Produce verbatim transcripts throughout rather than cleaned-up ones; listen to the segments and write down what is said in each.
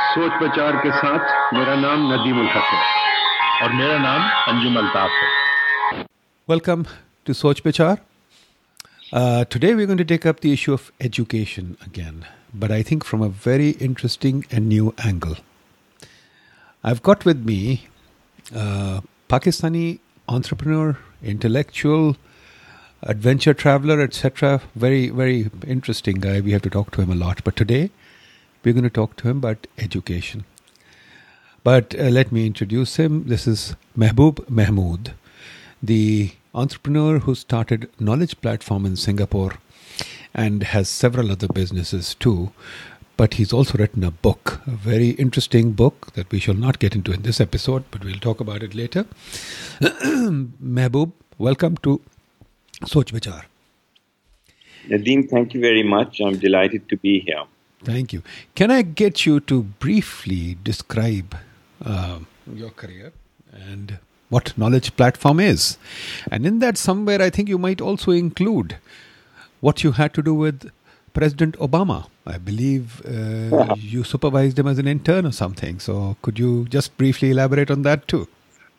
सोच विचार के साथ मेरा नाम नदीम उल हक है और मेरा नाम अंजुम अल्ताफ है. Welcome to Soch Vichar. Uh, today we're going to take up the issue of education again, but I think from a very interesting and new angle. I've got with me a Pakistani entrepreneur, intellectual, adventure traveler, et cetera. Very, very interesting guy. We have to talk to him a lot. But today we're going to talk to him about education. But uh, let me introduce him. This is Mehboob Mahmood, the entrepreneur who started Knowledge Platform in Singapore and has several other businesses too. But he's also written a book, a very interesting book that we shall not get into in this episode, but we'll talk about it later. Mehboob, welcome to Soch Vichar. Nadeem, thank you very much. I'm delighted to be here. Thank you. Can I get you to briefly describe uh, your career and what Knowledge Platform is? And in that somewhere, I think you might also include what you had to do with President Obama. I believe uh, uh-huh. you supervised him as an intern or something. So could you just briefly elaborate on that too?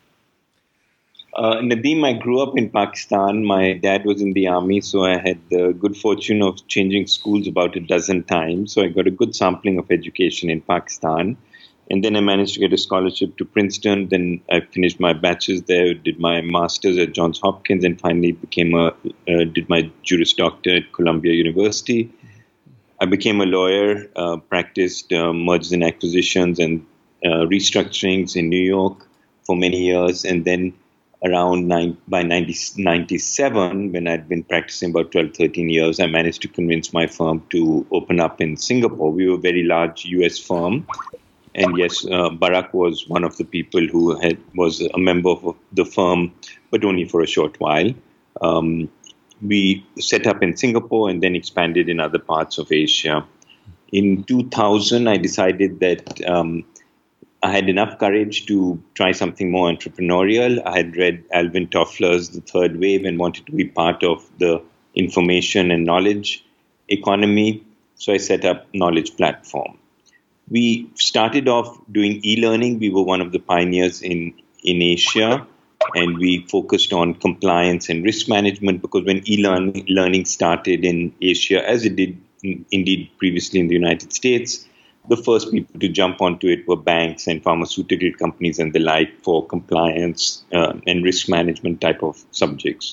Uh, Nadeem, I grew up in Pakistan. My dad was in the army, so I had the good fortune of changing schools about a dozen times. So I got a good sampling of education in Pakistan. And then I managed to get a scholarship to Princeton. Then I finished my bachelor's there, did my master's at Johns Hopkins, and finally became a uh, did my Juris Doctor at Columbia University. I became a lawyer, uh, practiced uh, mergers and acquisitions and uh, restructurings in New York for many years. And then around nine, by nineteen ninety-seven, when I'd been practicing about twelve, thirteen years, I managed to convince my firm to open up in Singapore. We were a very large U S firm. And yes, uh, Barack was one of the people who had was a member of the firm, but only for a short while. Um, we set up in Singapore and then expanded in other parts of Asia. In two thousand, I decided that um, I had enough courage to try something more entrepreneurial. I had read Alvin Toffler's The Third Wave and wanted to be part of the information and knowledge economy. So I set up Knowledge Platform. We started off doing e-learning. We were one of the pioneers in, in Asia, and we focused on compliance and risk management because when e-learning learning started in Asia, as it did in, indeed previously in the United States, the first people to jump onto it were banks and pharmaceutical companies and the like for compliance uh, and risk management type of subjects.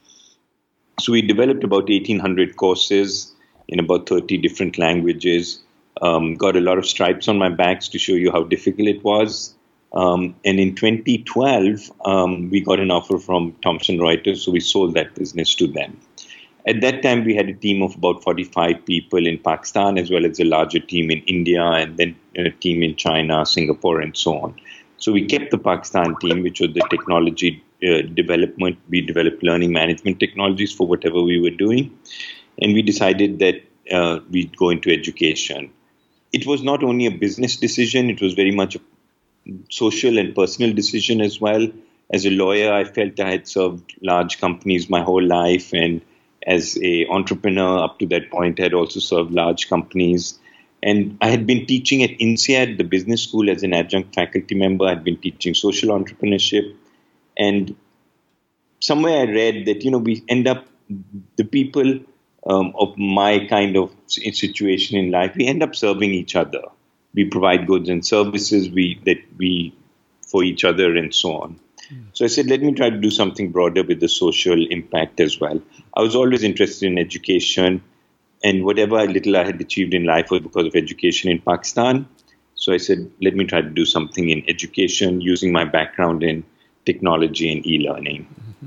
So we developed about eighteen hundred courses in about thirty different languages. Um, got a lot of stripes on my backs to show you how difficult it was. Um, and in twenty twelve, um, we got an offer from Thomson Reuters, so we sold that business to them. At that time, we had a team of about forty-five people in Pakistan, as well as a larger team in India, and then a team in China, Singapore, and so on. So we kept the Pakistan team, which was the technology uh, development. We developed learning management technologies for whatever we were doing. And we decided that uh, we'd go into education. It was not only a business decision, it was very much a social and personal decision as well. As a lawyer, I felt I had served large companies my whole life, and as an entrepreneur up to that point, I had also served large companies. And I had been teaching at INSEAD, the business school, as an adjunct faculty member. I had been teaching social entrepreneurship. And somewhere I read that, you know, we end up, the people um, of my kind of situation in life, we end up serving each other. We provide goods and services we that we for each other and so on. Mm. So I said, let me try to do something broader with the social impact as well. I was always interested in education, and whatever little I had achieved in life was because of education in Pakistan. So I said, let me try to do something in education using my background in technology and e-learning. Mm-hmm.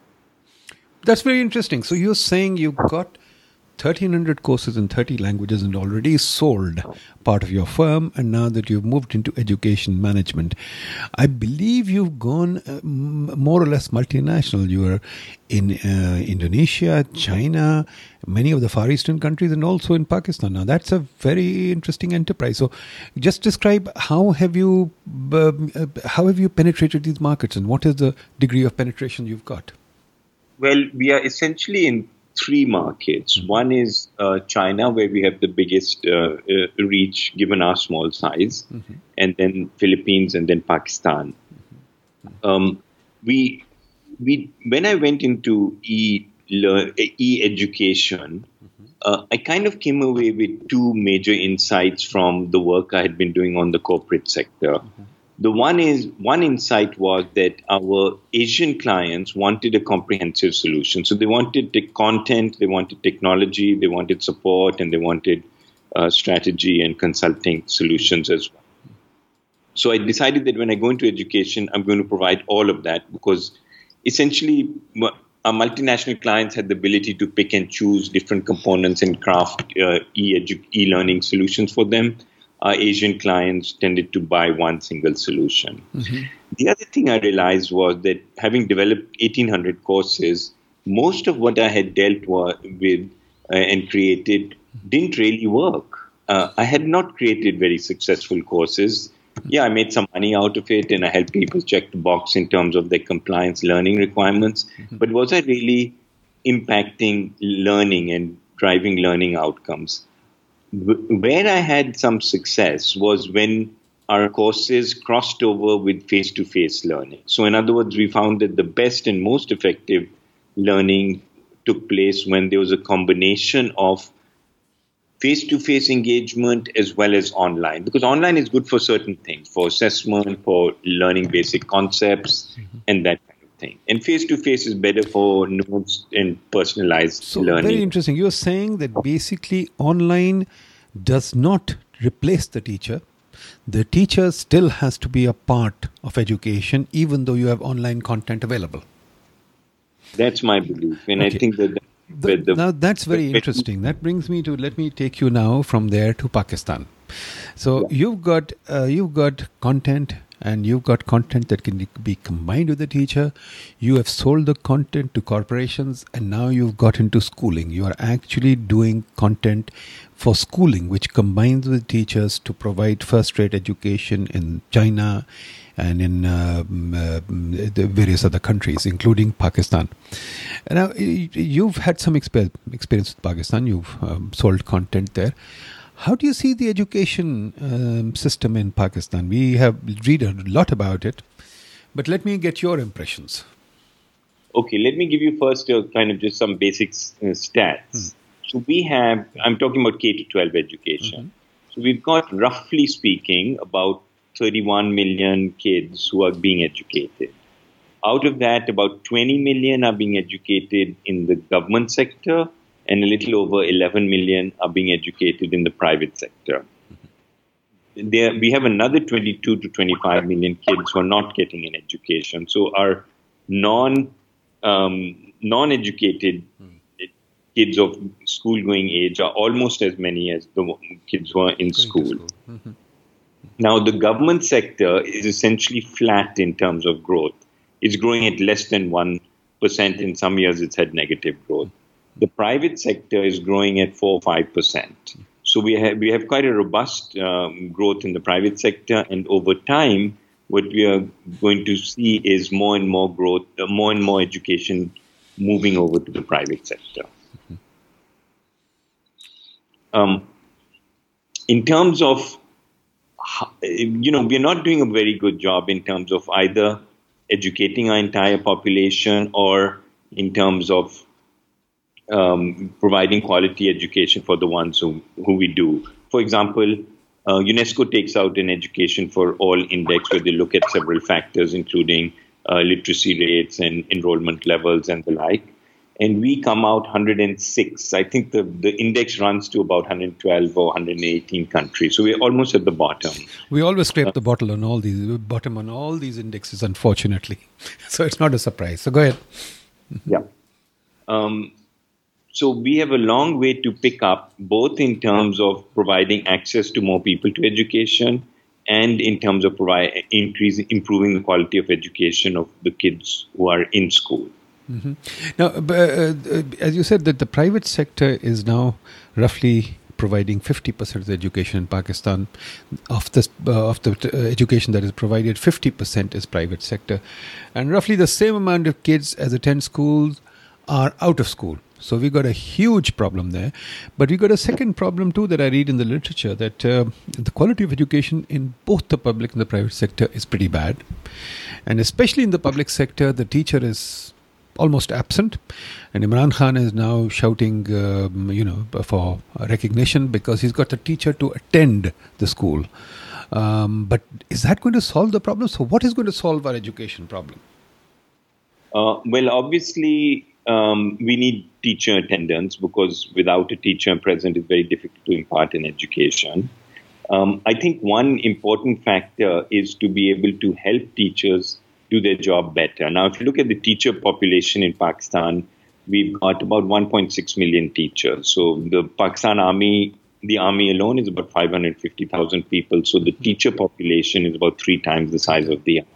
That's very interesting. So you're saying you got thirteen hundred courses in thirty languages and already sold part of your firm, and now that you've moved into education management, I believe you've gone uh, m- more or less multinational. You were in uh, Indonesia, China, many of the Far Eastern countries, and also in Pakistan. Now that's a very interesting enterprise. So just describe how have you uh, how have you penetrated these markets, and what is the degree of penetration you've got? Well, we are essentially in three markets. Mm-hmm. One is uh, China, where we have the biggest uh, uh, reach given our small size, mm-hmm. and then Philippines, and then Pakistan. Mm-hmm. Um, we we when I went into e e education, mm-hmm. uh, I kind of came away with two major insights from the work I had been doing on the corporate sector. Mm-hmm. The one is one insight was that our Asian clients wanted a comprehensive solution. So they wanted the content, they wanted technology, they wanted support, and they wanted uh, strategy and consulting solutions as well. So I decided that when I go into education, I'm going to provide all of that, because essentially our multinational clients had the ability to pick and choose different components and craft uh, e-edu- e-learning solutions for them. Our Asian clients tended to buy one single solution. Mm-hmm. The other thing I realized was that having developed eighteen hundred courses, most of what I had dealt with uh, and created didn't really work. Uh, I had not created very successful courses. Yeah, I made some money out of it and I helped people check the box in terms of their compliance learning requirements. Mm-hmm. But was I really impacting learning and driving learning outcomes? Where I had some success was when our courses crossed over with face-to-face learning. So in other words, we found that the best and most effective learning took place when there was a combination of face-to-face engagement as well as online. Because online is good for certain things, for assessment, for learning basic concepts, mm-hmm. and that kind of thing. And face-to-face is better for nuanced and personalized so learning. Very interesting. You're saying that basically online does not replace the teacher. The teacher still has to be a part of education, even though you have online content available. That's my belief. And okay. I think that... The, the, now that's very interesting. That brings me to, let me take you now from there to Pakistan. So yeah. you've got uh, you've got content, and you've got content that can be combined with the teacher. You have sold the content to corporations, and now you've got into schooling. You are actually doing content for schooling, which combines with teachers to provide first-rate education in China and in uh, uh, the various other countries, including Pakistan. And now, you've had some exper- experience with Pakistan. You've um, sold content there. How do you see the education um, system in Pakistan? We have read a lot about it, but let me get your impressions. Okay, let me give you first uh, kind of just some basic uh, stats. Hmm. So we have, I'm talking about K to twelve education. Mm-hmm. So we've got, roughly speaking, about thirty-one million kids who are being educated. Out of that, about twenty million are being educated in the government sector, and a little over eleven million are being educated in the private sector. Mm-hmm. There, we have another twenty-two to twenty-five million kids who are not getting an education. So our non, um, non-educated mm-hmm. kids of school-going age are almost as many as the kids who are in Going school. school. Mm-hmm. Now, the government sector is essentially flat in terms of growth. It's growing at less than one percent. In some years, it's had negative growth. The private sector is growing at four or five percent. So we have, we have quite a robust um, growth in the private sector. And over time, what we are going to see is more and more growth, uh, more and more education moving over to the private sector. Mm-hmm. Um, in terms of You know, we're not doing a very good job in terms of either educating our entire population or in terms of um, providing quality education for the ones who, who we do. For example, uh, UNESCO takes out an education for all index where they look at several factors, including uh, literacy rates and enrollment levels and the like. And we come out one hundred six. I think the, the index runs to about one hundred twelve or one hundred eighteen countries. So we're almost at the bottom. We always scrape uh, the bottom on all these bottom on all these indexes, unfortunately. So it's not a surprise. So go ahead. Yeah. Um, so we have a long way to pick up, both in terms of providing access to more people to education and in terms of provide, increasing, improving the quality of education of the kids who are in school. Mm-hmm. Now, uh, uh, as you said, that the private sector is now roughly providing fifty percent of the education in Pakistan. Of the uh, of the uh, education that is provided, fifty percent is private sector, and roughly the same amount of kids as attend schools are out of school. So we got a huge problem there. But we got a second problem too that I read in the literature, that uh, the quality of education in both the public and the private sector is pretty bad. And especially in the public sector, the teacher is almost absent. And Imran Khan is now shouting, um, you know, for recognition because he's got a teacher to attend the school. Um, but is that going to solve the problem? So what is going to solve our education problem? Uh, well, obviously, um, we need teacher attendance because without a teacher present, it's very difficult to impart an education. Um, I think one important factor is to be able to help teachers do their job better. Now, if you look at the teacher population in Pakistan, we've got about one point six million teachers. So the Pakistan Army, the Army alone is about five hundred fifty thousand people. So the teacher population is about three times the size of the Army.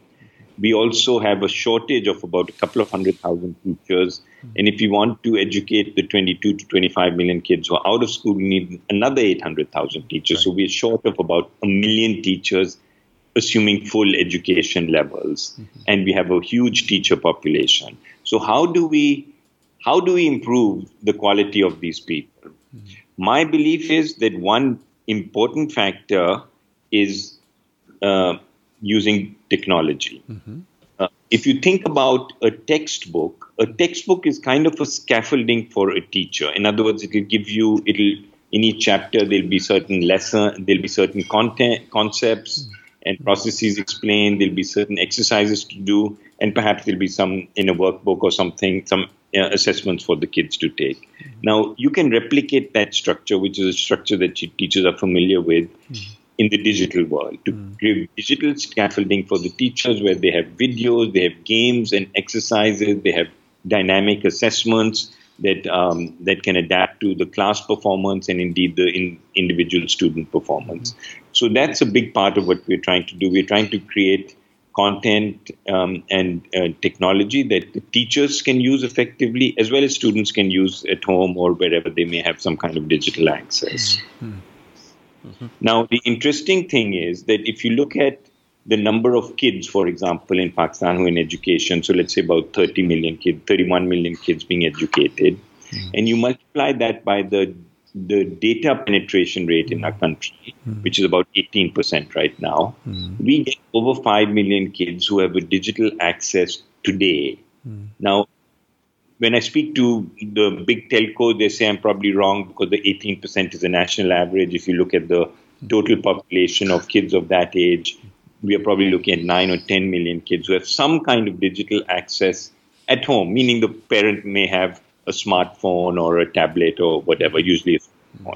We also have a shortage of about a couple of hundred thousand teachers. And if you want to educate the twenty-two to twenty-five million kids who are out of school, we need another eight hundred thousand teachers. Right. So we're short of about a million teachers, assuming full education levels. Mm-hmm. And we have a huge teacher population. So how do we, how do we improve the quality of these people? Mm-hmm. My belief is that one important factor is uh, using technology. Mm-hmm. Uh, if you think about a textbook, a textbook is kind of a scaffolding for a teacher. In other words, it will give you, it'll in each chapter there'll be certain lesson, there'll be certain content, concepts mm-hmm. and processes explained. There'll be certain exercises to do, and perhaps there'll be some in a workbook or something, some uh, assessments for the kids to take. Mm-hmm. Now, you can replicate that structure, which is a structure that teachers are familiar with. Mm-hmm. in the digital world, to mm. create digital scaffolding for the teachers where they have videos, they have games and exercises, they have dynamic assessments that um, that can adapt to the class performance and indeed the in individual student performance. Mm. So that's a big part of what we're trying to do. We're trying to create content um, and uh, technology that the teachers can use effectively, as well as students can use at home or wherever they may have some kind of digital access. Mm. Mm-hmm. Now, the interesting thing is that if you look at the number of kids, for example, in Pakistan who are in education, so let's say about thirty million kids, thirty-one million kids being educated, mm-hmm. and you multiply that by the the data penetration rate in our country, mm-hmm. which is about eighteen percent right now, mm-hmm. we get over five million kids who have a digital access today. Mm-hmm. Now, when I speak to the big telcos, they say I'm probably wrong because the eighteen percent is a national average. If you look at the total population of kids of that age, we are probably looking at nine or ten million kids who have some kind of digital access at home, meaning the parent may have a smartphone or a tablet or whatever, usually a smartphone.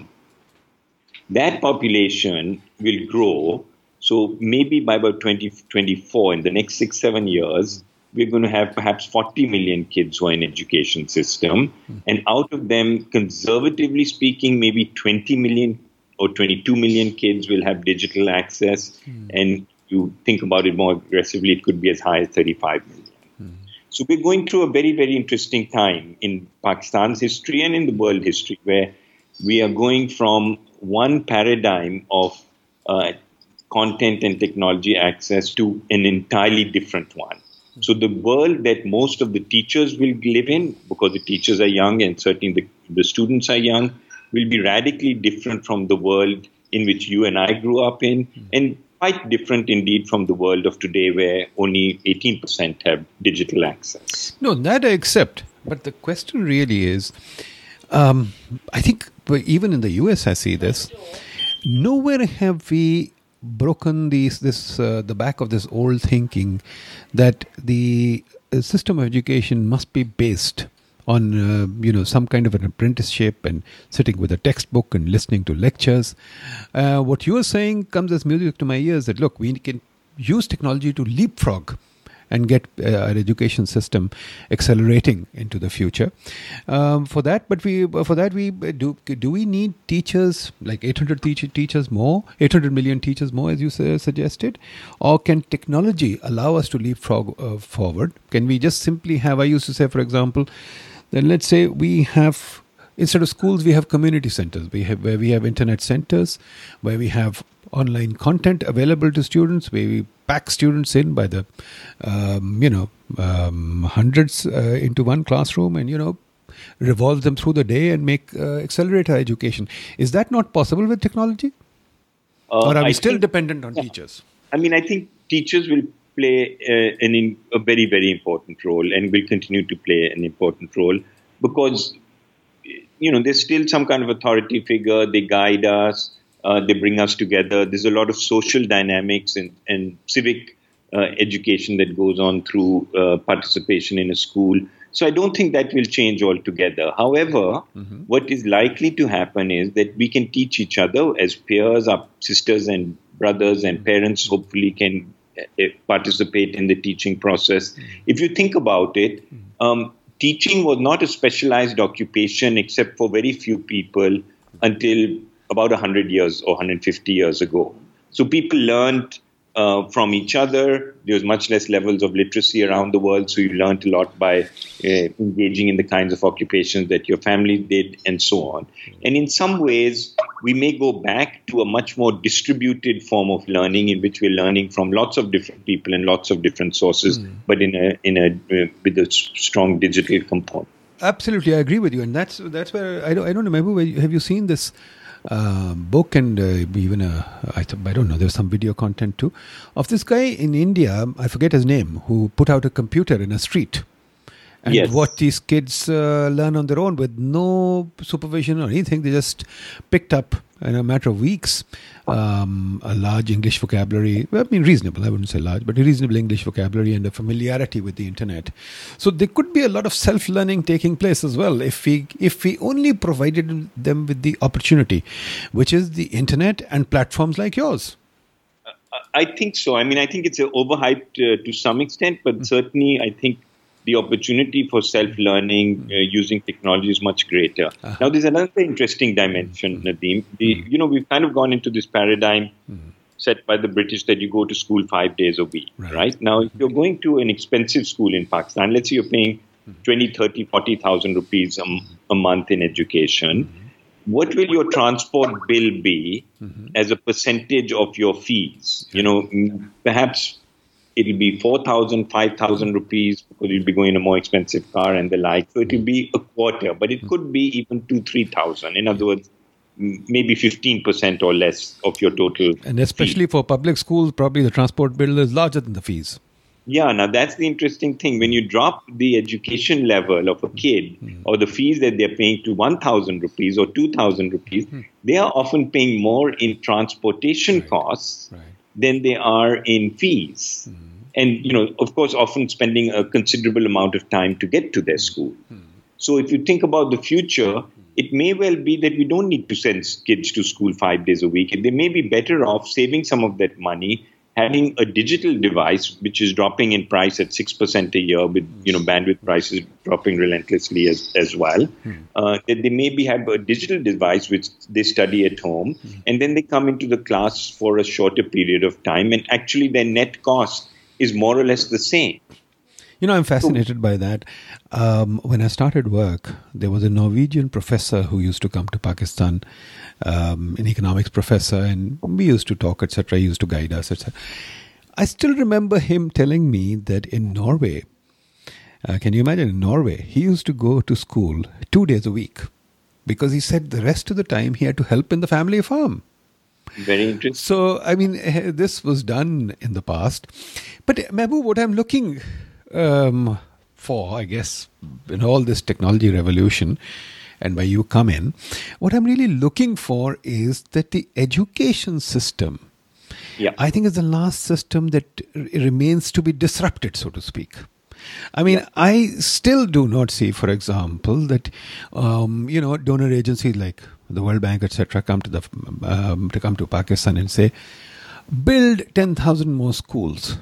That population will grow. So maybe by about twenty twenty-four, in the next six, seven years, we're going to have perhaps forty million kids who are in education system. Mm. And out of them, conservatively speaking, maybe twenty million or twenty-two million kids will have digital access. Mm. And you think about it more aggressively, it could be as high as thirty-five million. Mm. So we're going through a very, very interesting time in Pakistan's history and in the world history, where we are going from one paradigm of uh, content and technology access to an entirely different one. So the world that most of the teachers will live in, because the teachers are young and certainly the, the students are young, will be radically different from the world in which you and I grew up in, mm-hmm. and quite different indeed from the world of today where only eighteen percent have digital access. No, that I accept. But the question really is, um, I think even in the U S I see this, nowhere have we broken these this uh, the back of this old thinking that the system of education must be based on uh, you know some kind of an apprenticeship and sitting with a textbook and listening to lectures. Uh, what you are saying comes as music to my ears, that look, we can use technology to leapfrog and get uh, our education system accelerating into the future. Um, for that, but we for that we do do we need teachers like eight hundred teach, teachers more, eight hundred million teachers more, as you su- suggested, or can technology allow us to leapfrog uh, forward? Can we just simply have? I used to say, for example, then let's say we have. Instead of schools, we have community centers. We have where we have internet centers, where we have online content available to students, where we pack students in by the, um, you know, um, hundreds uh, into one classroom, and you know, revolve them through the day and make uh, accelerate our education. Is that not possible with technology? Uh, or are we I still think, dependent on yeah. teachers? I mean, I think teachers will play uh, an in, a very, very important role and will continue to play an important role because, you know, there's still some kind of authority figure. They guide us. Uh, they bring us together. There's a lot of social dynamics and, and civic uh, education that goes on through uh, participation in a school. So I don't think that will change altogether. However, mm-hmm. what is likely to happen is that we can teach each other as peers, our sisters and brothers and parents hopefully can uh, participate in the teaching process. Mm-hmm. If you think about it, um, teaching was not a specialized occupation except for very few people until about one hundred years or one hundred fifty years ago. So people learned uh, from each other. There was much less levels of literacy around the world, so you learned a lot by uh, engaging in the kinds of occupations that your family did and so on. And in some ways, we may go back to a much more distributed form of learning in which we're learning from lots of different people and lots of different sources, mm. but in a in a uh, with a strong digital component. Absolutely, I agree with you, and that's that's where I don't I don't remember. Where you, have you seen this uh, book and uh, even a I, th- I don't know. There's some video content too of this guy in India. I forget his name, who put out a computer in a street. And yes. what these kids uh, learn on their own with no supervision or anything. They just picked up in a matter of weeks um, a large English vocabulary. Well, I mean, reasonable. I wouldn't say large, but a reasonable English vocabulary and a familiarity with the internet. So there could be a lot of self-learning taking place as well if we if we only provided them with the opportunity, which is the internet and platforms like yours. I think so. I mean, I think it's overhyped uh, to some extent, but mm-hmm. certainly I think the opportunity for self-learning uh, using technology is much greater. Uh-huh. Now, there's another interesting dimension, mm-hmm. Nadeem. The, mm-hmm. You know, we've kind of gone into this paradigm mm-hmm. set by the British that you go to school five days a week, right? right? Now, if you're going to an expensive school in Pakistan, let's say you're paying twenty, thirty, forty thousand rupees a, a month in education, mm-hmm. what will your transport bill be mm-hmm. as a percentage of your fees? You know, perhaps it'll be four thousand, five thousand rupees because you'll be going in a more expensive car and the like. So it'll be a quarter, but it could be even two, three thousand. In other words, maybe fifteen percent or less of your total. And especially fee. For public schools, probably the transport bill is larger than the fees. Yeah, now that's the interesting thing. When you drop the education level of a kid mm. or the fees that they're paying to one thousand rupees or two thousand rupees, mm. they are often paying more in transportation right. costs right. than they are in fees. Mm. And, you know, of course, often spending a considerable amount of time to get to their school. Hmm. So if you think about the future, it may well be that we don't need to send kids to school five days a week. They may be better off saving some of that money, having a digital device, which is dropping in price at six percent a year with, you know, bandwidth prices dropping relentlessly as, as well. Hmm. Uh, that they maybe have a digital device which they study at home, hmm. and then they come into the class for a shorter period of time, and actually their net cost is more or less the same. You know, I'm fascinated by that. Um, when I started work, there was a Norwegian professor who used to come to Pakistan, um, an economics professor, and we used to talk, et cetera. He used to guide us, et cetera. I still remember him telling me that in Norway, uh, can you imagine in Norway, he used to go to school two days a week because he said the rest of the time he had to help in the family farm. Very interesting. So, I mean, this was done in the past. But, Mehboob, what I'm looking um, for, I guess, in all this technology revolution, and where you come in, what I'm really looking for is that the education system, yeah. I think, is the last system that remains to be disrupted, so to speak. I mean, yeah. I still do not see, for example, that, um, you know, donor agencies like the World Bank, et cetera, come to the um, to come to Pakistan and say, build ten thousand more schools.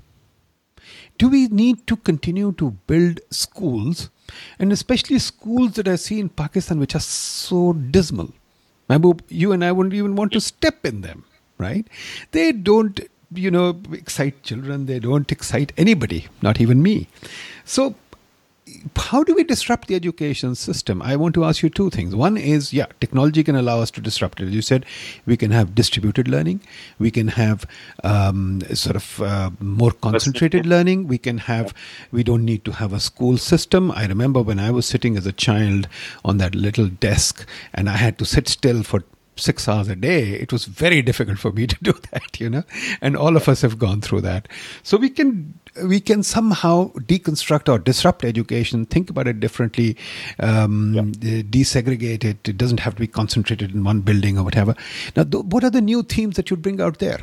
Do we need to continue to build schools, and especially schools that I see in Pakistan which are so dismal? Mehboob, you and I wouldn't even want to step in them, right? They don't, you know, excite children. They don't excite anybody, not even me. So how do we disrupt the education system? I want to ask you two things. One is, yeah, technology can allow us to disrupt it. As you said, we can have distributed learning. We can have um, sort of uh, more concentrated learning. We can have, we don't need to have a school system. I remember when I was sitting as a child on that little desk and I had to sit still for six hours a day, it was very difficult for me to do that, you know, and all of us have gone through that. So we can we can somehow deconstruct or disrupt education, think about it differently, um, yeah. desegregate it. It doesn't have to be concentrated in one building or whatever. Now, th- what are the new themes that you'd bring out there?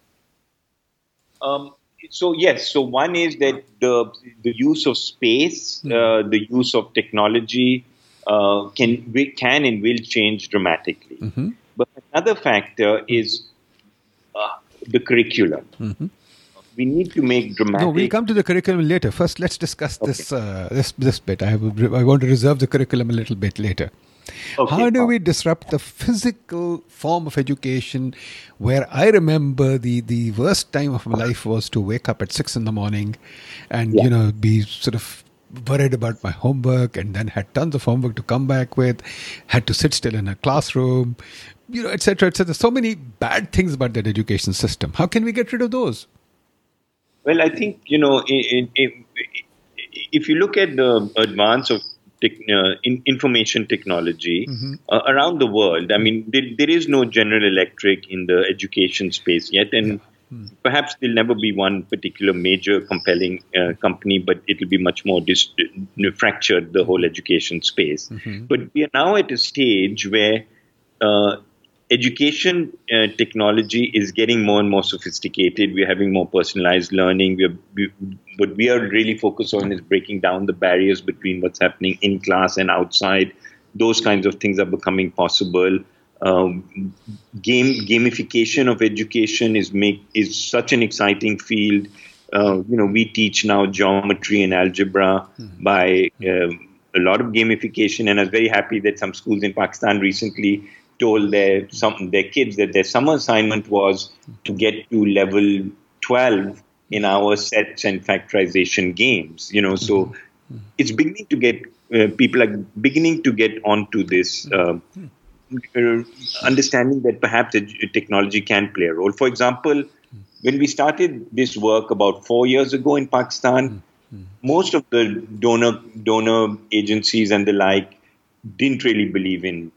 Um, so, yes. So one is that the the use of space, mm. uh, the use of technology uh, can, can and will change dramatically. Mm-hmm. But another factor is uh, the curriculum. Mm-hmm. We need to make dramatic... No, we'll come to the curriculum later. First, let's discuss okay. this, uh, this this bit. I, have, I want to reserve the curriculum a little bit later. Okay. How do we disrupt the physical form of education where I remember the, the worst time of my life was to wake up at six in the morning and, yeah. you know, be sort of worried about my homework and then had tons of homework to come back with, had to sit still in a classroom, you know, et cetera, et cetera. So many bad things about that education system. How can we get rid of those? Well, I think, you know, in, in, if you look at the advance of tech, uh, in information technology mm-hmm. uh, around the world, I mean, there, there is no General Electric in the education space yet. And yeah. mm. perhaps there'll never be one particular major compelling uh, company, but it'll be much more dis- fractured, the whole education space. Mm-hmm. But we are now at a stage where uh, education uh, technology is getting more and more sophisticated. We're having more personalized learning. We're, we, what we are really focused on is breaking down the barriers between what's happening in class and outside. Those kinds of things are becoming possible. Um, game gamification of education is make is such an exciting field. Uh, you know, we teach now geometry and algebra mm-hmm. by um, a lot of gamification, and I was very happy that some schools in Pakistan recently told their some their kids that their summer assignment was to get to level twelve in our sets and factorization games. You know, so mm-hmm. it's beginning to get uh, people are beginning to get onto this uh, uh, understanding that perhaps technology can play a role. For example, when we started this work about four years ago in Pakistan, mm-hmm. most of the donor donor agencies and the like didn't really believe in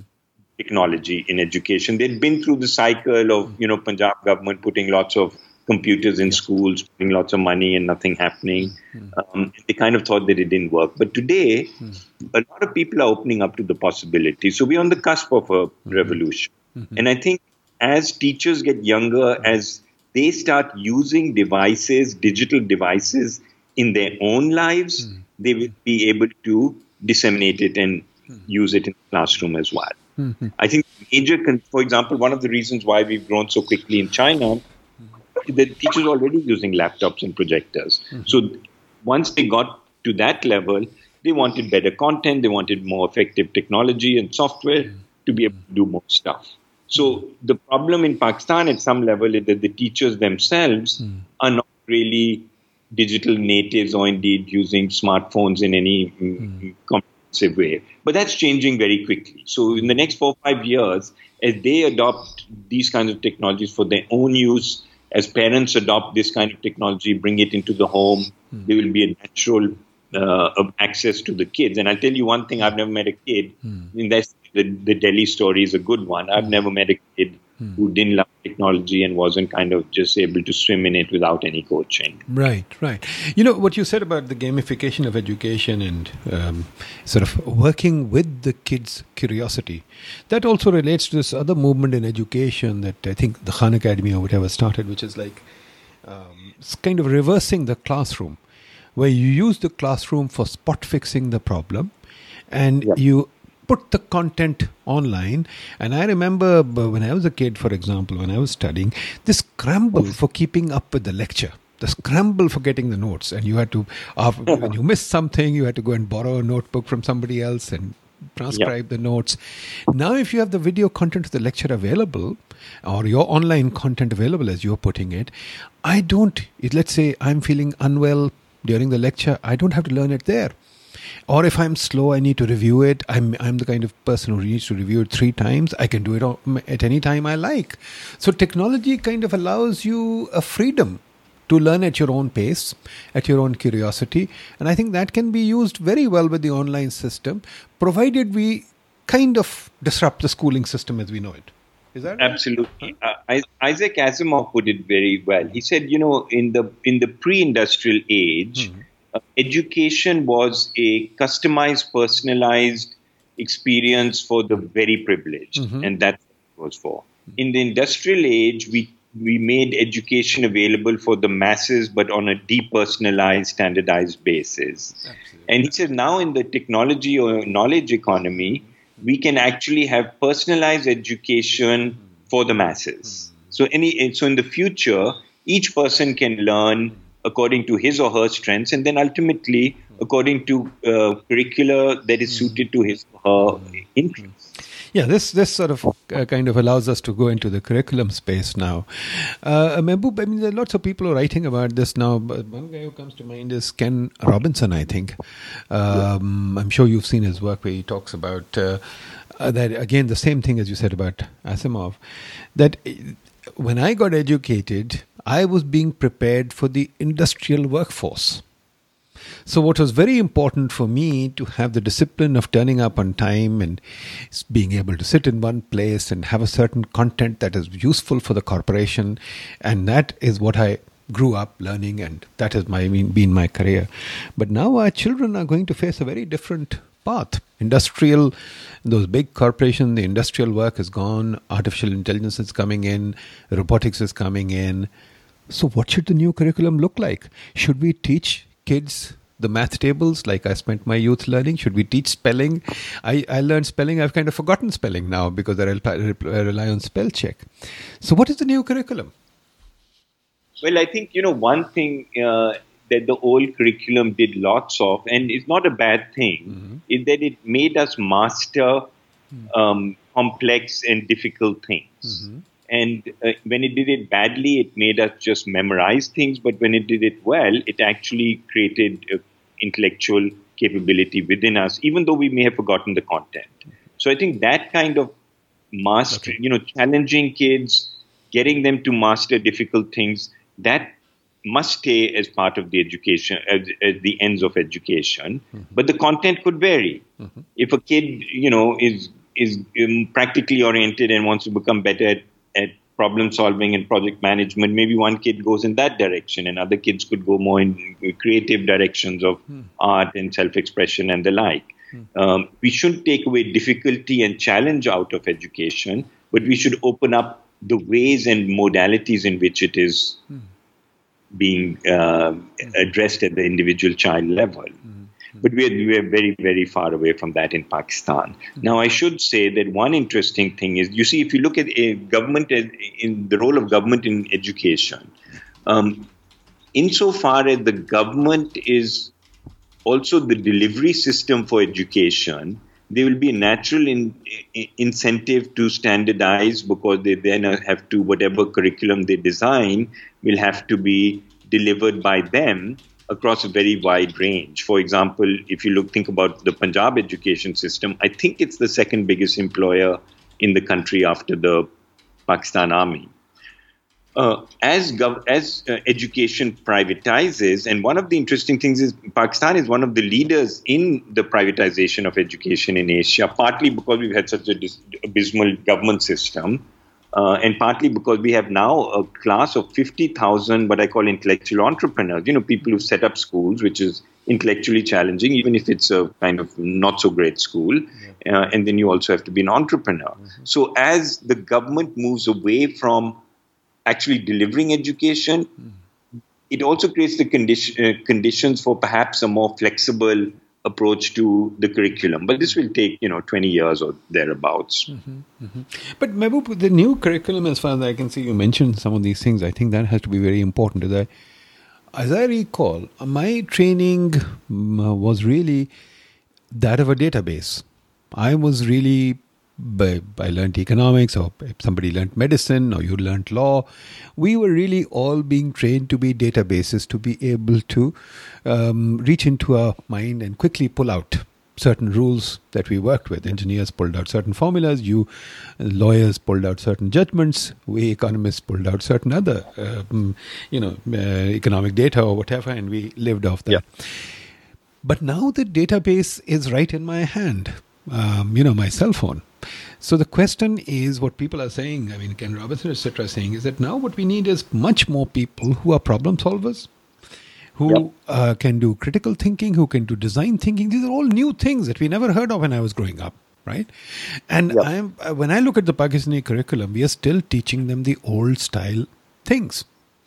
technology in education. They'd been through the cycle of, you know, Punjab government putting lots of computers in schools, putting lots of money and nothing happening. Um, they kind of thought that it didn't work. But today, a lot of people are opening up to the possibility. So we're on the cusp of a revolution. Mm-hmm. And I think as teachers get younger, as they start using devices, digital devices in their own lives, mm-hmm. they will be able to disseminate it and mm-hmm. use it in the classroom as well. Mm-hmm. I think major, con- for example, one of the reasons why we've grown so quickly in China, mm-hmm. the teachers are already using laptops and projectors. Mm-hmm. So once they got to that level, they wanted better content, they wanted more effective technology and software mm-hmm. to be able to do more stuff. So the problem in Pakistan at some level is that the teachers themselves mm-hmm. are not really digital natives or indeed using smartphones in any mm-hmm. way. But that's changing very quickly. So in the next four or five years, as they adopt these kinds of technologies for their own use, as parents adopt this kind of technology, bring it into the home, mm. there will be a natural uh, access to the kids. And I'll tell you one thing, I've never met a kid, mm. and that's the, the Delhi story is a good one. I've mm. never met a kid mm. who didn't love technology and wasn't kind of just able to swim in it without any coaching. Right, right. You know, what you said about the gamification of education and um, sort of working with the kids' curiosity, that also relates to this other movement in education that I think the Khan Academy or whatever started, which is like um, it's kind of reversing the classroom, where you use the classroom for spot fixing the problem and yeah. you put the content online. And I remember when I was a kid, for example, when I was studying, this scramble for keeping up with the lecture, the scramble for getting the notes. And you had to, after, when you missed something, you had to go and borrow a notebook from somebody else and transcribe yeah. the notes. Now, if you have the video content of the lecture available, or your online content available as you're putting it, I don't, let's say I'm feeling unwell during the lecture, I don't have to learn it there. Or if I'm slow, I need to review it. I'm I'm the kind of person who needs to review it three times. I can do it all, at any time I like. So technology kind of allows you a freedom to learn at your own pace, at your own curiosity. And I think that can be used very well with the online system, provided we kind of disrupt the schooling system as we know it. Is that right? Absolutely? Huh? Uh, Isaac Asimov put it very well. He said, you know, in the in the pre-industrial age, mm-hmm. uh, education was a customized, personalized experience for the very privileged, mm-hmm. and that's what it was for. In the industrial age, we we made education available for the masses, but on a depersonalized, standardized basis. Absolutely. And he said, now in the technology or knowledge economy, we can actually have personalized education for the masses. So any, so in the future, each person can learn according to his or her strengths, and then ultimately according to uh, curricula that is suited to his or her interests. Yeah, this this sort of uh, kind of allows us to go into the curriculum space now. Uh, Mehboob, I mean, there are lots of people who are writing about this now, but one guy who comes to mind is Ken Robinson, I think. Um, I'm sure you've seen his work where he talks about uh, uh, that, again, the same thing as you said about Asimov, that when I got educated, I was being prepared for the industrial workforce. So what was very important for me to have the discipline of turning up on time and being able to sit in one place and have a certain content that is useful for the corporation. And that is what I grew up learning, and that has my, been my career. But now our children are going to face a very different path. Industrial, those big corporations, the industrial work is gone, artificial intelligence is coming in, robotics is coming in. So what should the new curriculum look like? Should we teach kids the math tables like I spent my youth learning? Should we teach spelling? I, I learned spelling. I've kind of forgotten spelling now because I rely on spell check. So what is the new curriculum? Well, I think, you know, one thing uh, that the old curriculum did lots of, and it's not a bad thing, mm-hmm. is that it made us master um, complex and difficult things. Mm-hmm. And uh, when it did it badly, it made us just memorize things. But when it did it well, it actually created uh, intellectual capability within us, even though we may have forgotten the content. So I think that kind of mastery, okay. you know, challenging kids, getting them to master difficult things, that must stay as part of the education, as, as the ends of education. Mm-hmm. But the content could vary. Mm-hmm. If a kid, you know, is is um, practically oriented and wants to become better at at problem solving and project management, maybe one kid goes in that direction and other kids could go more in creative directions of hmm. art and self-expression and the like. Hmm. Um, we shouldn't take away difficulty and challenge out of education, but we should open up the ways and modalities in which it is hmm. being uh, hmm. addressed at the individual child level. Hmm. But we are, we are very, very far away from that in Pakistan. Now, I should say that one interesting thing is, you see, if you look at a government, in the role of government in education, um, insofar as the government is also the delivery system for education, there will be a natural in, in, incentive to standardize, because they then have to, whatever curriculum they design will have to be delivered by them across a very wide range. For example, if you look, think about the Punjab education system, I think it's the second biggest employer in the country after the Pakistan Army. Uh, as gov- as uh, education privatizes, and one of the interesting things is Pakistan is one of the leaders in the privatization of education in Asia, partly because we've had such a dis- abysmal government system, Uh, and partly because we have now a class of fifty thousand what I call intellectual entrepreneurs, you know, people who set up schools, which is intellectually challenging, even if it's a kind of not so great school. Yeah. Uh, and then you also have to be an entrepreneur. Mm-hmm. So as the government moves away from actually delivering education, mm-hmm. it also creates the condition, uh, conditions for perhaps a more flexible approach to the curriculum. But this will take, you know, twenty years or thereabouts. Mm-hmm, mm-hmm. But Mehboob, the new curriculum, as far as I can see, you mentioned some of these things. I think that has to be very important. As I, as I recall, my training um, was really that of a database. I was really by, I learned economics, or somebody learned medicine, or you learned law. We were really all being trained to be databases, to be able to um, reach into our mind and quickly pull out certain rules that we worked with. Engineers pulled out certain formulas, you lawyers pulled out certain judgments, we economists pulled out certain other, uh, you know, uh, economic data or whatever, and we lived off that. Yeah. But now the database is right in my hand, um, you know, my cell phone. So the question is, what people are saying, I mean, Ken Robinson, et cetera, saying is that now what we need is much more people who are problem solvers, who yep. uh, can do critical thinking, who can do design thinking. These are all new things that we never heard of when I was growing up, right? And yep. I'm, when I look at the Pakistani curriculum, we are still teaching them the old style things.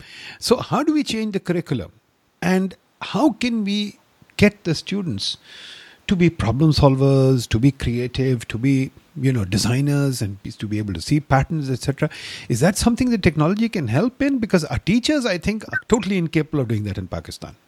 So how do we change the curriculum? And how can we get the students to be problem solvers, to be creative, to be, you know, designers, and to be able to see patterns, et cetera. Is that something that technology can help in? Because our teachers, I think, are totally incapable of doing that in Pakistan.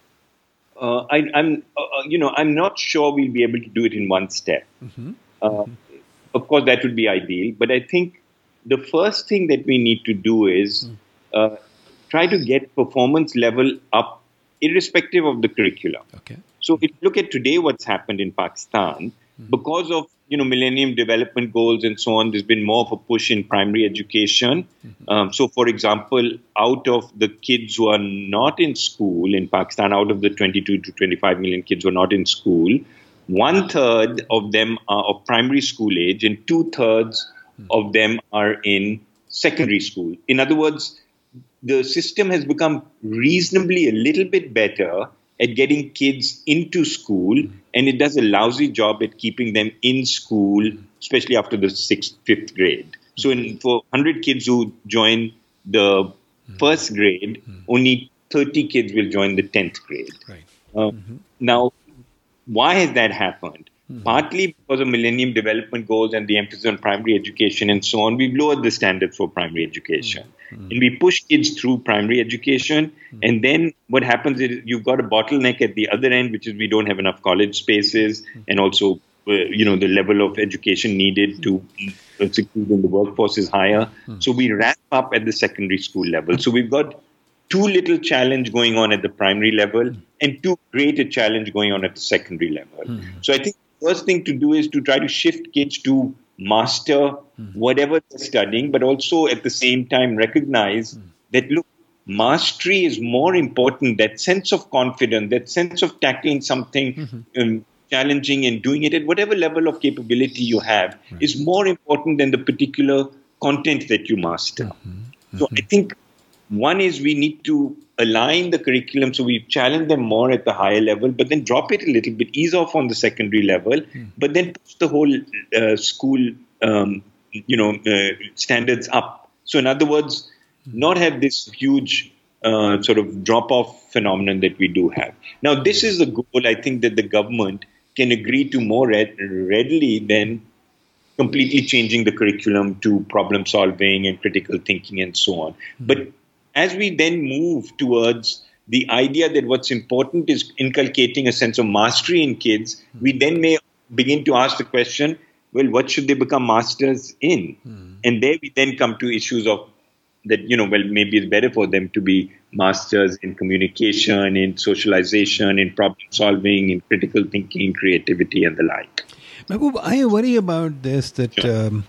Uh, I, I'm, uh, you know, I'm not sure we'll be able to do it in one step. Mm-hmm. Uh, mm-hmm. Of course, that would be ideal. But I think the first thing that we need to do is mm. uh, try to get performance level up, irrespective of the curriculum. Okay. So if you look at today what's happened in Pakistan, mm. because of, you know, Millennium Development Goals and so on, there's been more of a push in primary education. Mm-hmm. Um, so, for example, out of the kids who are not in school in Pakistan, out of the twenty-two to twenty-five million kids who are not in school, one third of them are of primary school age and two thirds mm-hmm. of them are in secondary school. In other words, the system has become reasonably a little bit better at getting kids into school, mm-hmm. and it does a lousy job at keeping them in school, mm-hmm. especially after the sixth, fifth grade. Mm-hmm. So in, for one hundred kids who join the mm-hmm. first grade, mm-hmm. only thirty kids will join the tenth grade. Right. Uh, mm-hmm. Now, why has that happened? Mm-hmm. Partly because of Millennium Development Goals and the emphasis on primary education and so on, we've lowered the standards for primary education. Mm-hmm. And we push kids through primary education. Mm-hmm. And then what happens is you've got a bottleneck at the other end, which is we don't have enough college spaces mm-hmm. and also, uh, you know, the level of education needed to uh, succeed in the workforce is higher. Mm-hmm. So we ramp up at the secondary school level. So we've got too little challenge going on at the primary level mm-hmm. and too great a challenge going on at the secondary level. Mm-hmm. So I think first thing to do is to try to shift kids to master mm-hmm. whatever they're studying, but also at the same time recognize mm-hmm. that, look, mastery is more important. That sense of confidence, that sense of tackling something mm-hmm. um, challenging and doing it at whatever level of capability you have right. is more important than the particular content that you master. Mm-hmm. Mm-hmm. So I think one is we need to align the curriculum so we challenge them more at the higher level, but then drop it a little bit, ease off on the secondary level, mm. but then push the whole uh, school, um, you know, uh, standards up. So in other words, mm. not have this huge uh, sort of drop-off phenomenon that we do have. Now, this is the goal I think that the government can agree to more red- readily than completely changing the curriculum to problem solving and critical thinking and so on. Mm. But as we then move towards the idea that what's important is inculcating a sense of mastery in kids, we then may begin to ask the question, well, what should they become masters in? Mm. And there we then come to issues of that, you know, well, maybe it's better for them to be masters in communication, in socialization, in problem solving, in critical thinking, creativity, and the like. Mahbub, I worry about this, that sure. um,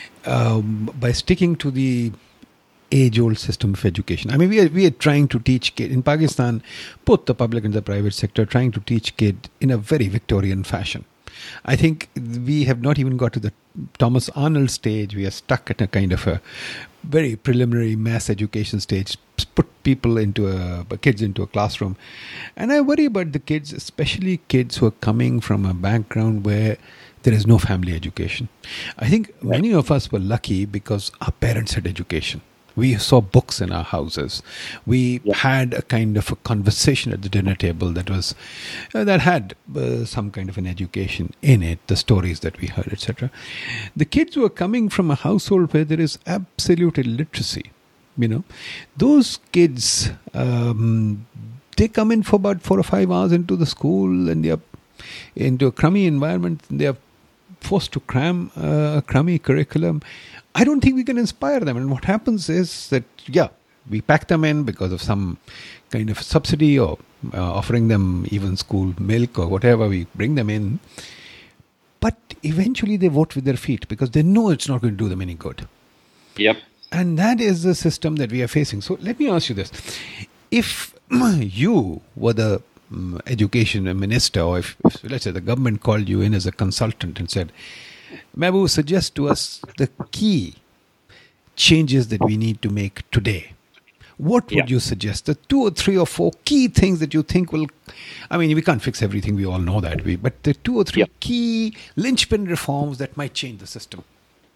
um, by sticking to the age-old system of education. I mean, we are, we are trying to teach kids in Pakistan, both the public and the private sector, trying to teach kids in a very Victorian fashion. I think we have not even got to the Thomas Arnold stage. We are stuck at a kind of a very preliminary mass education stage. Put people into a kids into a classroom, and I worry about the kids, especially kids who are coming from a background where there is no family education. I think right. many of us were lucky because our parents had education. We saw books in our houses. We yeah. had a kind of a conversation at the dinner table that was uh, that had uh, some kind of an education in it, the stories that we heard, et cetera. The kids who are coming from a household where there is absolute illiteracy, you know, those kids, um, they come in for about four or five hours into the school and they are into a crummy environment. They are forced to cram uh, a crummy curriculum, I don't think we can inspire them. And what happens is that, yeah, we pack them in because of some kind of subsidy or uh, offering them even school milk or whatever, we bring them in. But eventually they vote with their feet because they know it's not going to do them any good. Yep. And that is the system that we are facing. So let me ask you this. If you were the um, education minister, or if, if, let's say, the government called you in as a consultant and said, Mahbub, suggest to us the key changes that we need to make today. What would Yeah. you suggest? The two or three or four key things that you think will, I mean, we can't fix everything, we all know that, we, but the two or three Yeah. key linchpin reforms that might change the system.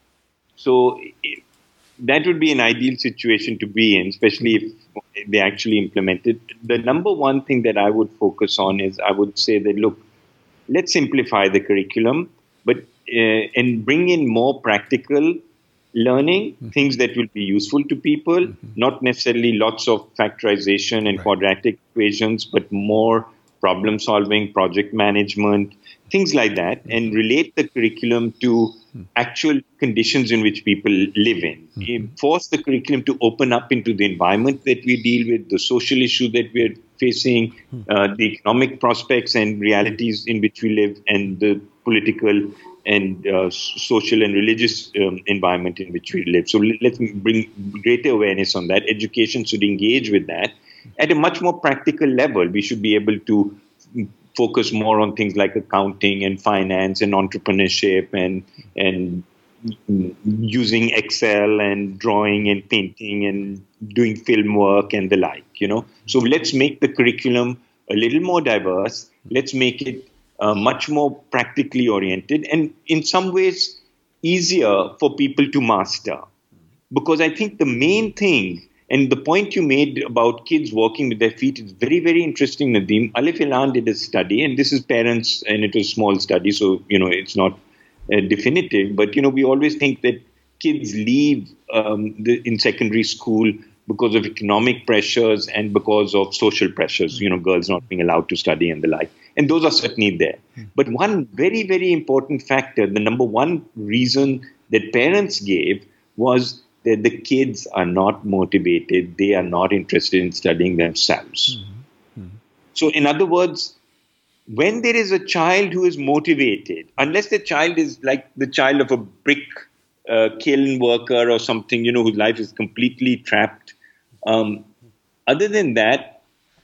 So i- that would be an ideal situation to be in, especially if they actually implement it. The number one thing that I would focus on is I would say that, look, let's simplify the curriculum, but uh, and bring in more practical learning, mm-hmm. things that will be useful to people, mm-hmm. not necessarily lots of factorization and right. quadratic equations, but more problem solving, project management, things like that, mm-hmm. and relate the curriculum to mm-hmm. actual conditions in which people live in. Mm-hmm. Force the curriculum to open up into the environment that we deal with, the social issue that we're facing, mm-hmm. uh, the economic prospects and realities in which we live, and the political and uh, social and religious um, environment in which we live. So let's bring greater awareness on that. Education should engage with that at a much more practical level. We should be able to focus more on things like accounting and finance and entrepreneurship and and using Excel and drawing and painting and doing film work and the like, you know. So let's make the curriculum a little more diverse. Let's make it uh, much more practically oriented and in some ways easier for people to master. Because I think the main thing, and the point you made about kids walking with their feet is very, very interesting, Nadeem. Alif Elan did a study, and this is parents, and it was a small study, so, you know, it's not uh, definitive. But, you know, we always think that kids leave um, the, in secondary school because of economic pressures and because of social pressures, you know, girls not being allowed to study and the like. And those are certainly there. But one very, very important factor, the number one reason that parents gave was that the kids are not motivated. They are not interested in studying themselves. Mm-hmm. Mm-hmm. So in other words, when there is a child who is motivated, unless the child is like the child of a brick uh, kiln worker or something, you know, whose life is completely trapped. Um, other than that,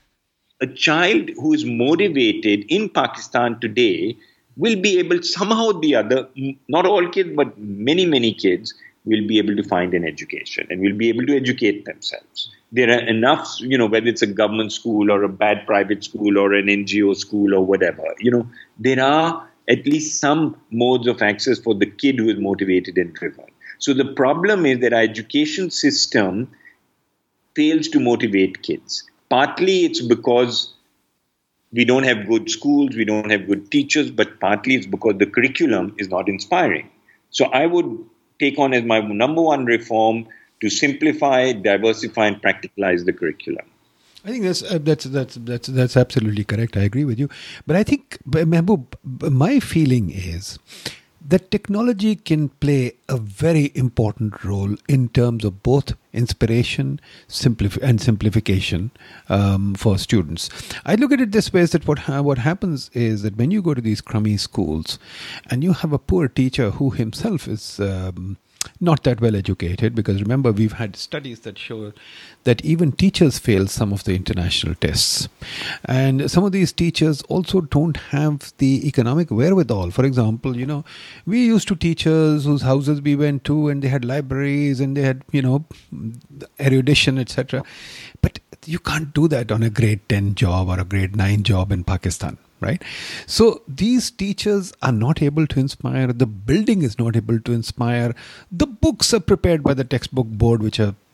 a child who is motivated in Pakistan today will be able somehow or the other, not all kids, but many, many kids, will be able to find an education and will be able to educate themselves. There are enough, you know, whether it's a government school or a bad private school or an N G O school or whatever, you know, there are at least some modes of access for the kid who is motivated and driven. So the problem is that our education system fails to motivate kids. Partly it's because we don't have good schools, we don't have good teachers, but partly it's because the curriculum is not inspiring. So I would take on as my number one reform to simplify, diversify, and practicalize the curriculum. I think that's uh, that's that's that's that's absolutely correct. I agree with you. But I think, Mahbub, my feeling is that technology can play a very important role in terms of both inspiration simplif- and simplification um, for students. I look at it this way: is that what ha- what happens is that when you go to these crummy schools, and you have a poor teacher who himself is um, not that well educated, because remember, we've had studies that show that even teachers fail some of the international tests. And some of these teachers also don't have the economic wherewithal. For example, you know, we used to teachers whose houses we went to and they had libraries and they had, you know, erudition, et cetera. But you can't do that on a grade ten job or a grade nine job in Pakistan. Right? So these teachers are not able to inspire. The building is not able to inspire. The books are prepared by the textbook board, which are,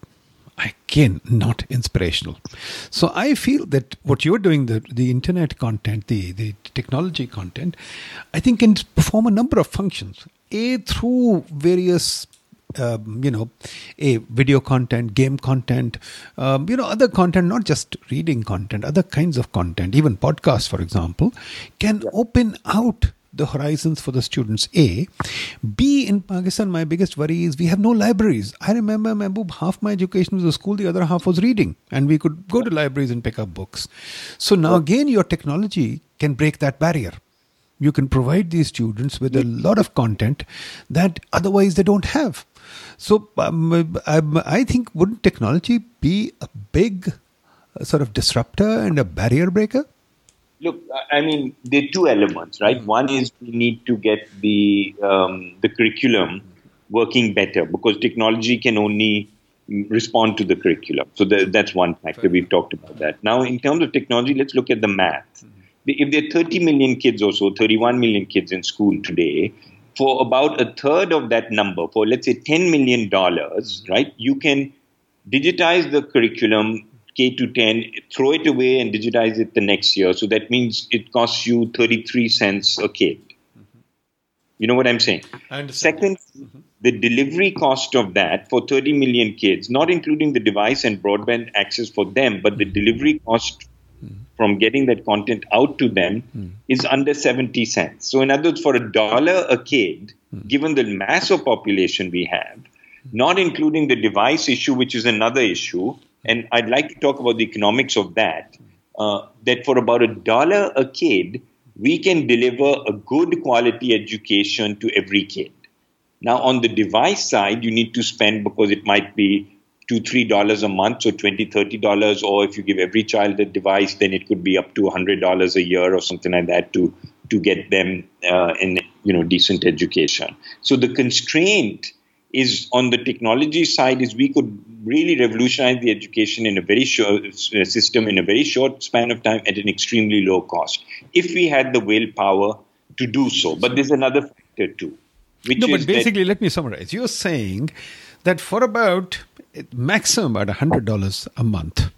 again, not inspirational. So I feel that what you're doing, the, the internet content, the, the technology content, I think can perform a number of functions. A, through various Um, you know, a video content, game content, um, you know, other content, not just reading content, other kinds of content, even podcasts, for example, can open out the horizons for the students, A. B, in Pakistan, my biggest worry is we have no libraries. I remember, Mehboob, half my education was the school, the other half was reading. And we could go to libraries and pick up books. So now again, your technology can break that barrier. You can provide these students with a lot of content that otherwise they don't have. So um, I, I think, wouldn't technology be a big uh, sort of disruptor and a barrier breaker? Look, I mean, there are two elements, right? One is we need to get the um, the curriculum working better because technology can only respond to the curriculum. So the, that's one factor. We've talked about that. Now, in terms of technology, let's look at the math. If there are thirty million kids or so, thirty-one million kids in school today, for about a third of that number, for let's say ten million dollars, right, you can digitize the curriculum K to ten, throw it away and digitize it the next year. So that means it costs you thirty-three cents a kid. Mm-hmm. You know what I'm saying? I understand. Second, mm-hmm. the delivery cost of that for thirty million kids, not including the device and broadband access for them, but the delivery cost mm-hmm. from getting that content out to them mm-hmm. is under seventy cents. So in other words, for a dollar a kid, mm-hmm. given the mass of population we have, mm-hmm. not including the device issue, which is another issue, and I'd like to talk about the economics of that, uh, that for about a dollar a kid, we can deliver a good quality education to every kid. Now, on the device side, you need to spend because it might be two dollars, three dollars a month, so twenty dollars, thirty dollars, or if you give every child a device, then it could be up to one hundred dollars a year or something like that to, to get them uh, in you know decent education. So the constraint is on the technology side is we could really revolutionize the education in a very short uh, system in a very short span of time at an extremely low cost if we had the willpower to do so. But there's another factor too. Which no, is but basically, let me summarize. You're saying that for about maximum about one hundred dollars a month,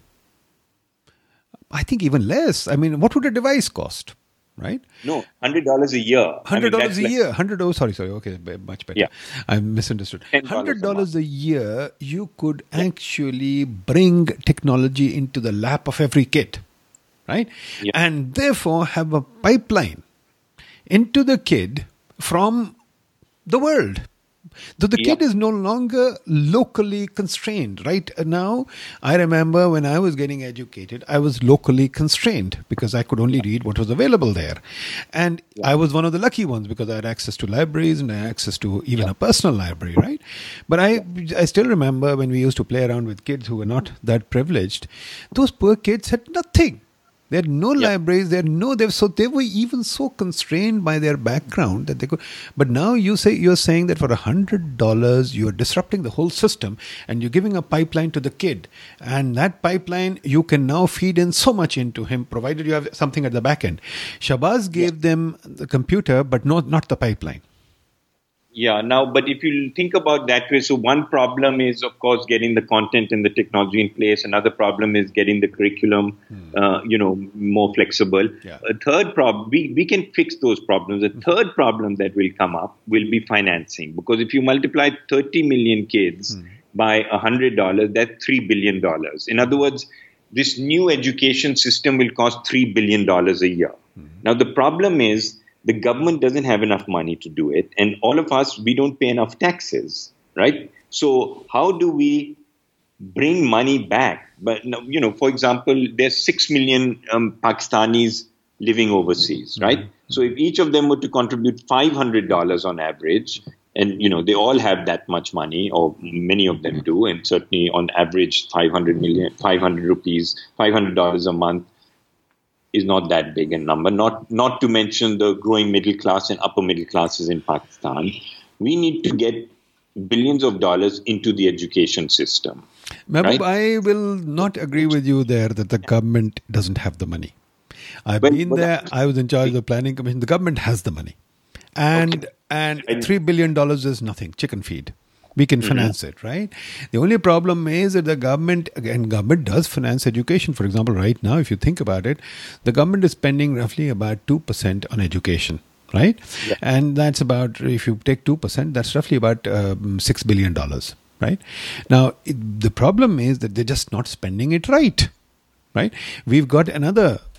I think even less. I mean, what would a device cost? Right? No, one hundred dollars a year. one hundred dollars I mean, a year. one hundred dollars, sorry, sorry. Okay, much better. Yeah. I misunderstood. ten one dollars hundred dollars a, a year, you could yeah. actually bring technology into the lap of every kid, right? Yeah. And therefore have a pipeline into the kid from the world. So the yeah. kid is no longer locally constrained. Right now, I remember when I was getting educated, I was locally constrained because I could only yeah. read what was available there. And yeah. I was one of the lucky ones because I had access to libraries and I had access to even yeah. a personal library, right? But I, I still remember when we used to play around with kids who were not that privileged, those poor kids had nothing. They had no yeah. libraries. They had no. They were so they were even so constrained by their background that they could. But now you say you're saying that for a hundred dollars you are disrupting the whole system, and you're giving a pipeline to the kid, and that pipeline you can now feed in so much into him, provided you have something at the back end. Shahbaz gave yeah. them the computer, but not not the pipeline. Yeah, now, but if you think about that way, so one problem is, of course, getting the content and the technology in place. Another problem is getting the curriculum, hmm. uh, you know, more flexible. Yeah. A third problem, we, we can fix those problems. A third problem that will come up will be financing. Because if you multiply thirty million kids hmm. by one hundred dollars, that's three billion dollars. In other words, this new education system will cost three billion dollars a year. Hmm. Now, the problem is, the government doesn't have enough money to do it. And all of us, we don't pay enough taxes, right? So how do we bring money back? But, you know, for example, there's six million um, Pakistanis living overseas, right? Mm-hmm. So if each of them were to contribute five hundred dollars on average, and, you know, they all have that much money, or many of them do, and certainly on average, five hundred million, five hundred rupees, five hundred dollars a month, is not that big a number, not not to mention the growing middle class and upper middle classes in Pakistan. We need to get billions of dollars into the education system. Mehboob, right? I will not agree with you there that the government doesn't have the money. I've but, been but there. I was in charge of the planning commission. The government has the money. And, okay. and three billion dollars is nothing, chicken feed. We can finance mm-hmm. it, right? The only problem is that the government, again, government does finance education. For example, right now, if you think about it, the government is spending roughly about two percent on education, right? Yeah. And that's about, if you take two percent, that's roughly about um, six billion dollars, right? Now, it, the problem is that they're just not spending it right, right? We've got another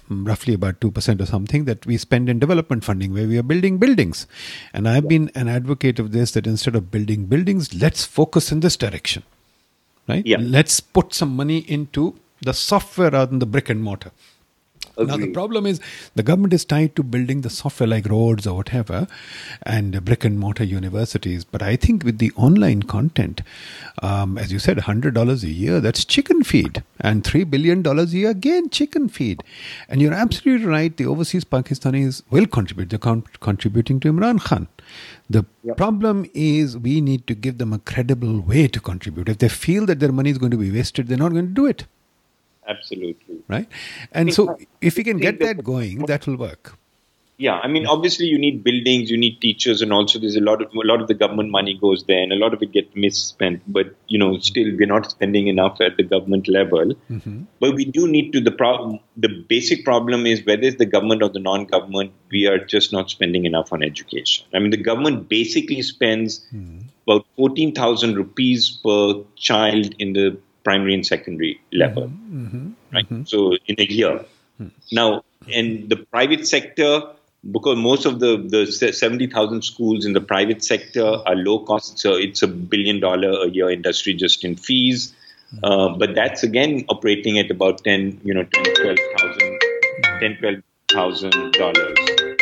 roughly about two percent or something that we spend in development funding, where we are building buildings. And I've been an advocate of this, that instead of building buildings, let's focus in this direction, right? Yeah. Let's put some money into the software rather than the brick and mortar. Now, the problem is the government is tied to building the software like roads or whatever and uh, brick and mortar universities. But I think with the online content, um, as you said, one hundred dollars a year, that's chicken feed. And three billion dollars a year, again, chicken feed. And you're absolutely right. The overseas Pakistanis will contribute. They're con- contributing to Imran Khan. The Yep. problem is we need to give them a credible way to contribute. If they feel that their money is going to be wasted, they're not going to do it. Absolutely. Right? And so if we can think get that- that going, that will work. Yeah, I mean, obviously you need buildings, you need teachers, and also there's a lot of a lot of the government money goes there, and a lot of it gets misspent. But you know, still we're not spending enough at the government level. Mm-hmm. But we do need to. The problem, the basic problem is whether it's the government or the non-government, we are just not spending enough on education. I mean, the government basically spends Mm-hmm. about fourteen thousand rupees per child in the primary and secondary level, Mm-hmm. right? So in a year. Now, in the private sector, because most of the, the seventy thousand schools in the private sector are low cost, so it's a billion dollar a year industry just in fees. Uh, but that's again operating at about ten, you know, ten, twelve thousand, ten, twelve thousand dollars.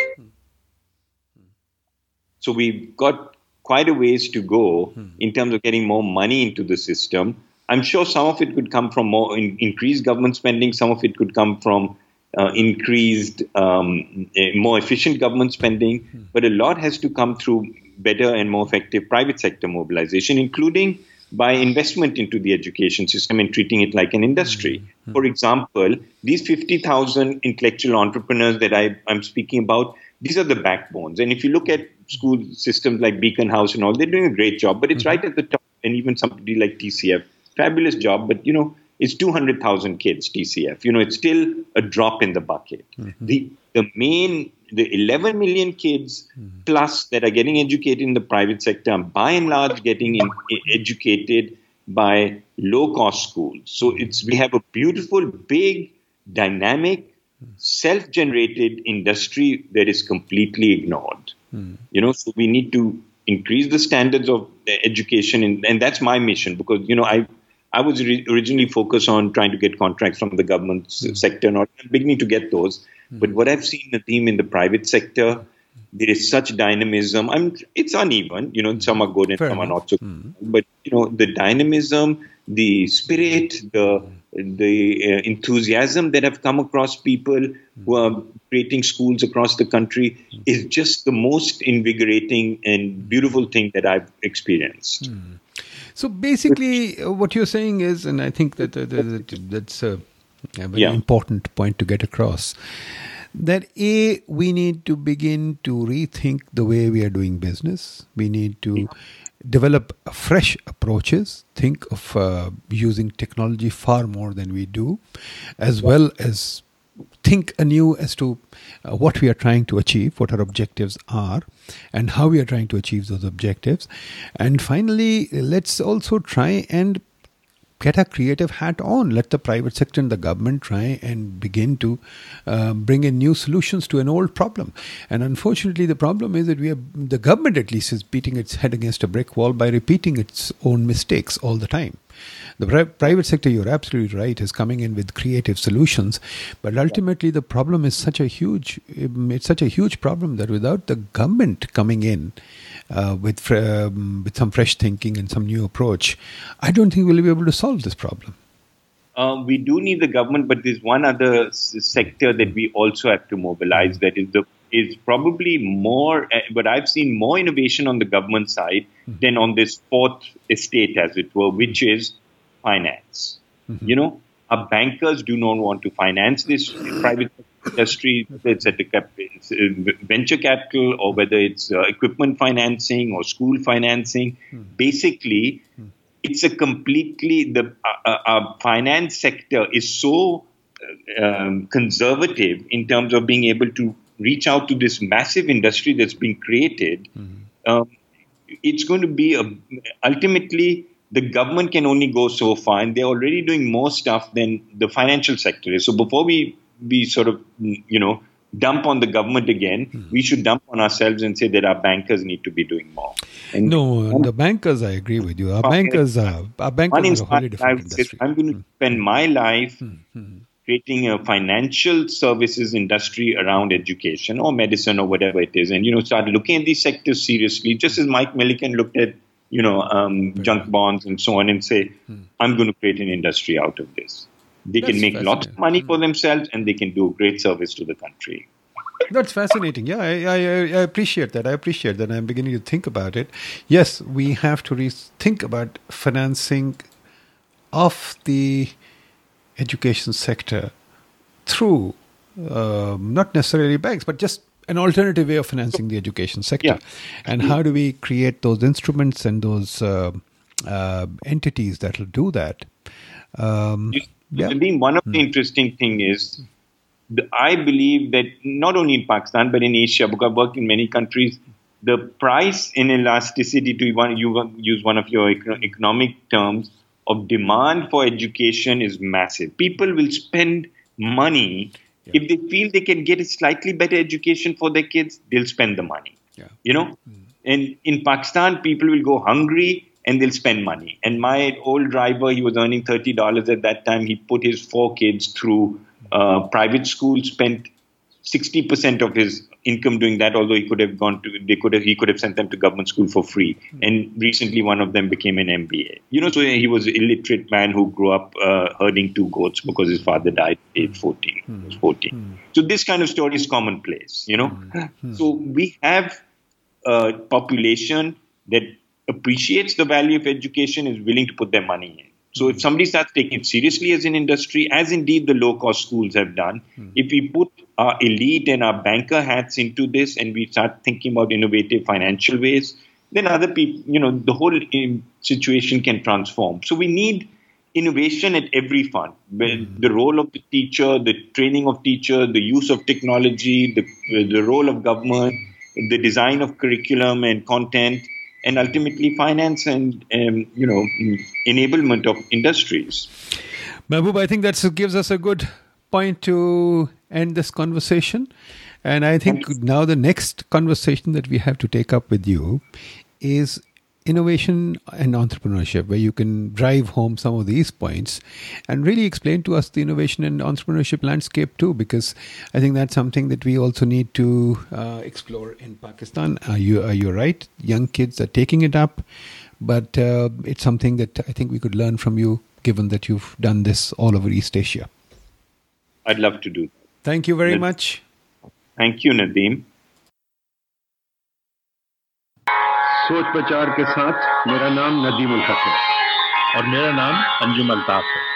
So we've got quite a ways to go in terms of getting more money into the system. I'm sure some of it could come from more in, increased government spending. Some of it could come from uh, increased, um, eh, more efficient government spending. But a lot has to come through better and more effective private sector mobilization, including by investment into the education system and treating it like an industry. For example, these fifty thousand intellectual entrepreneurs that I, I'm speaking about, these are the backbones. And if you look at school systems like Beacon House and all, they're doing a great job, but it's right at the top. And even somebody like T C F, fabulous job, but you know, it's two hundred thousand kids, T C F. You know, it's still a drop in the bucket. Mm-hmm. The the main, the eleven million kids mm-hmm. plus that are getting educated in the private sector are by and large getting in, educated by low-cost schools. So it's we have a beautiful, big, dynamic, self-generated industry that is completely ignored. Mm-hmm. You know, so we need to increase the standards of education, and, and that's my mission, because you know I I was re- originally focused on trying to get contracts from the government mm. sector, not beginning to get those. Mm. But what I've seen the theme in the private sector, there is such dynamism. I'm it's uneven, you know, some are good and Fair some enough. are not so. Mm. But you know, the dynamism, the spirit, the the uh, enthusiasm that have come across people mm. who are creating schools across the country mm. is just the most invigorating and beautiful thing that I've experienced. Mm. So basically, uh, what you're saying is, and I think that, uh, that that's a, a very Yeah. important point to get across, that A, we need to begin to rethink the way we are doing business. We need to develop fresh approaches, think of uh, using technology far more than we do, as well as think anew as to uh, what we are trying to achieve, what our objectives are, and how we are trying to achieve those objectives. And finally, let's also try and get a creative hat on. Let the private sector and the government try and begin to uh, bring in new solutions to an old problem. And unfortunately, the problem is that we are, the government at least is beating its head against a brick wall by repeating its own mistakes all the time. The pri- private sector, you're absolutely right, is coming in with creative solutions, but ultimately the problem is such a huge, it's such a huge problem that without the government coming in uh, with fr- um, with some fresh thinking and some new approach, I don't think we'll be able to solve this problem. Uh, we do need the government, but there's one other s- sector that we also have to mobilize. That is the is probably more, uh, but I've seen more innovation on the government side mm-hmm. than on this fourth estate, as it were, which is finance. Mm-hmm. You know, our bankers do not want to finance this private industry, whether it's at the cap- it's, uh, venture capital or whether it's uh, equipment financing or school financing. Mm-hmm. Basically, mm-hmm. it's a completely, the uh, uh, our finance sector is so uh, um, conservative in terms of being able to reach out to this massive industry that's been created. Mm-hmm. Um, it's going to be a, ultimately the government can only go so far, and they're already doing more stuff than the financial sector is. So before we we sort of, you know, dump on the government again. Mm. We should dump on ourselves and say that our bankers need to be doing more. And no, the bankers, I agree with you. Our bankers are, our bankers are a wholly different industry. I'm going to mm. spend my life mm. creating a financial services industry around education or medicine or whatever it is, and, you know, start looking at these sectors seriously, just as Mike Millikan looked at, you know, um, junk bonds and so on, and say, mm. I'm going to create an industry out of this. They That's can make lots of money for themselves, and they can do a great service to the country. That's fascinating. Yeah, I, I, I appreciate that. I appreciate that. I'm beginning to think about it. Yes, we have to re- think about financing of the education sector through uh, not necessarily banks, but just an alternative way of financing the education sector. Yeah. And how do we create those instruments and those uh, uh, entities that will do that? Um, Yeah. I mean, one of the interesting thing is, the, I believe that not only in Pakistan, but in Asia, because I've worked in many countries, the price inelasticity, to you use one of your economic terms, of demand for education is massive. People will spend money. Yeah. If they feel they can get a slightly better education for their kids, they'll spend the money. Yeah. You know? Mm. And in Pakistan, people will go hungry and they'll spend money. And my old driver, he was earning thirty dollars at that time. He put his four kids through uh, private school, spent sixty percent of his income doing that, although he could have gone to, they could have, he could have sent them to government school for free. And recently one of them became an M B A. You know, so he was an illiterate man who grew up uh, herding two goats because his father died at age fourteen. He was fourteen. So this kind of story is commonplace, you know. So we have a population that appreciates the value of education, is willing to put their money in. So if somebody starts taking it seriously as an industry, as indeed the low-cost schools have done, mm. if we put our elite and our banker hats into this and we start thinking about innovative financial ways, then other people, you know, the whole um, situation can transform. So we need innovation at every front. Mm. The role of the teacher, the training of teacher, the use of technology, the, the role of government, the design of curriculum and content, and ultimately finance and, um, you know, enablement of industries. Mahbub, I think that gives us a good point to end this conversation. And I think Thanks. Now the next conversation that we have to take up with you is innovation and entrepreneurship, where you can drive home some of these points and really explain to us the innovation and entrepreneurship landscape too, because I think that's something that we also need to uh, explore in Pakistan. Are you, are you right? Young kids are taking it up, but uh, it's something that I think we could learn from you, given that you've done this all over East Asia. I'd love to do that. Thank you very Nad- much. Thank you, Nadeem. सोच विचार के साथ मेरा नाम नदीम उल हक है और मेरा नाम अंजुम अल्ताफ है।